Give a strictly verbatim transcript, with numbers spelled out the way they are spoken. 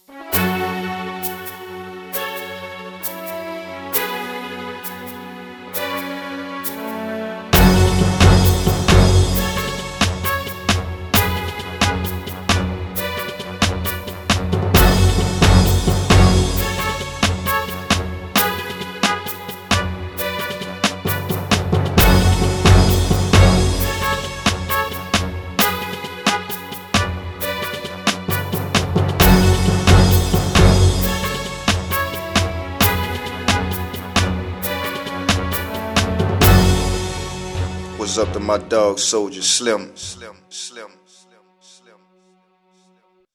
What's up to my dog Soldier Slim? Slim, Slim.